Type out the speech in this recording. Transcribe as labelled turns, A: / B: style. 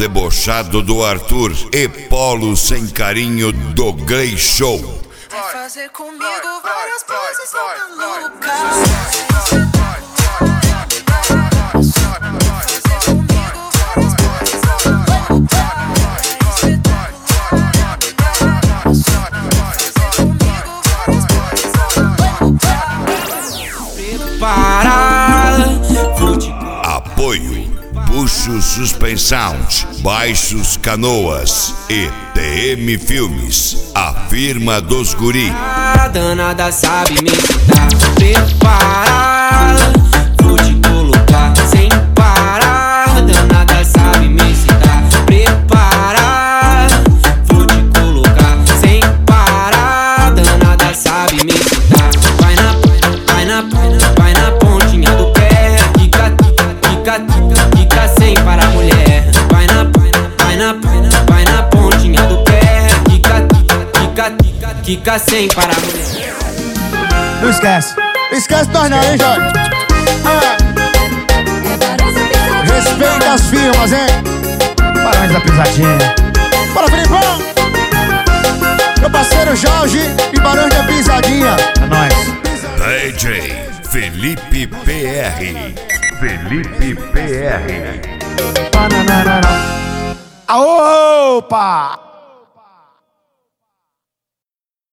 A: debochado do Arthur e Polo sem carinho do Grey Show.
B: Vai fazer comigo várias poses malucas.
A: Apoio Puxo Suspensões, Baixos Canoas e TM Filmes, a firma dos guri.
C: A danada sabe me citar. Preparada, vou te colocar sem parar. A danada sabe me citar. Preparada, vou te colocar sem parar. A danada sabe me citar. Vai na pontinha do pé. Quica sem parar, mulher. Vai na pontinha do pé. Quica sem parar, mulher.
D: Não esquece nós não, hein, Jorge? Respeita as firmas, hein? Parabéns da pisadinha. Bora, Filipão! Meu parceiro Jorge e Barões da Pisadinha. É nóis.
A: DJ Felipe PR. Felipe PR.
D: Opa!